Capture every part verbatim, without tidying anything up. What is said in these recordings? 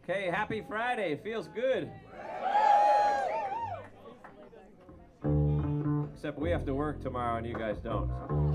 Okay, happy Friday. Feels good. Except we have to work tomorrow and you guys don't.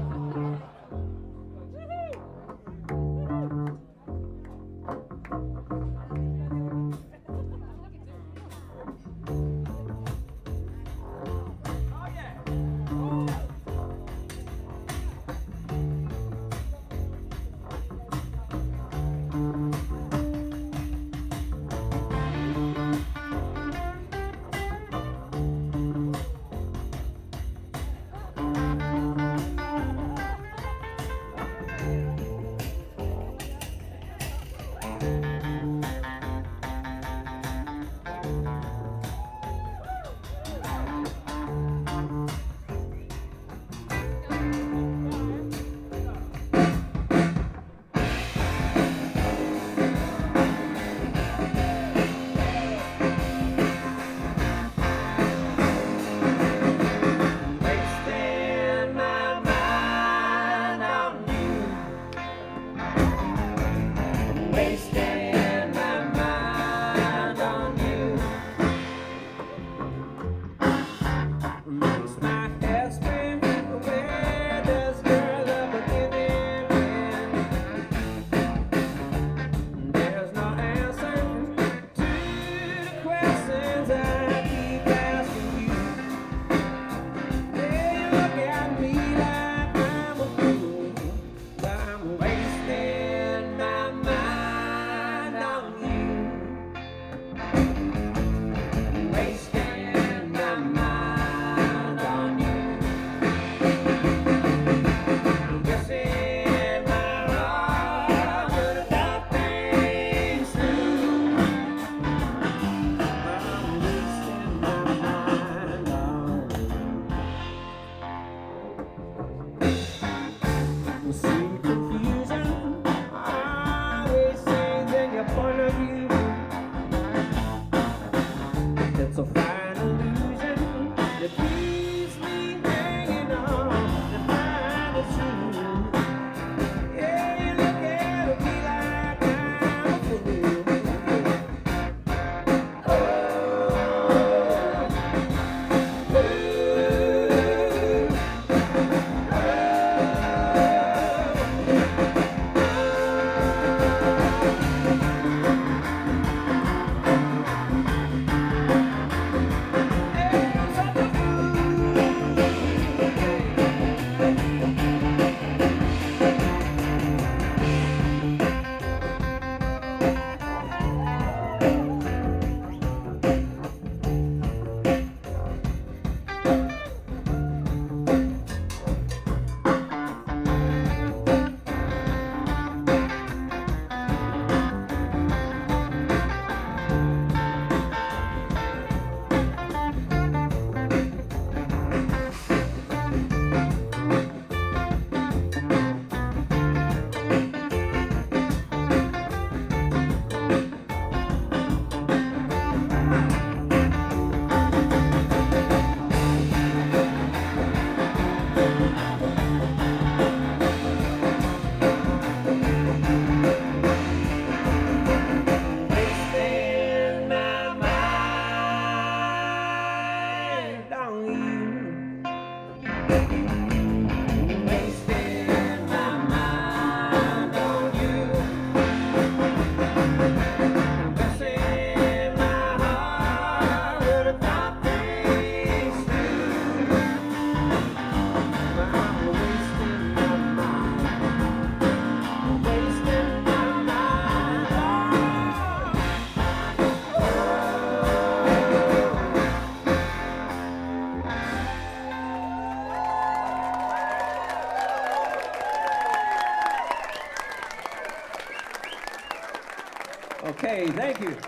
Okay, thank you.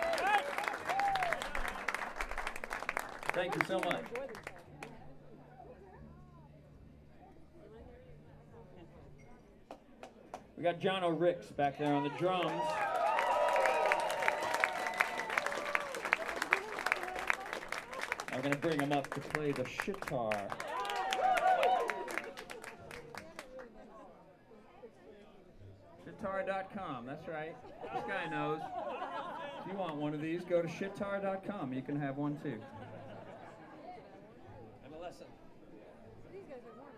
Thank you so much. We got John O'Ricks back there on the drums. I'm going to bring him up to play the sitar. sitar dot com, that's right. This guy knows. you want one of these, go to shitar dot com. You can have one too. I'm a lesson. These guys are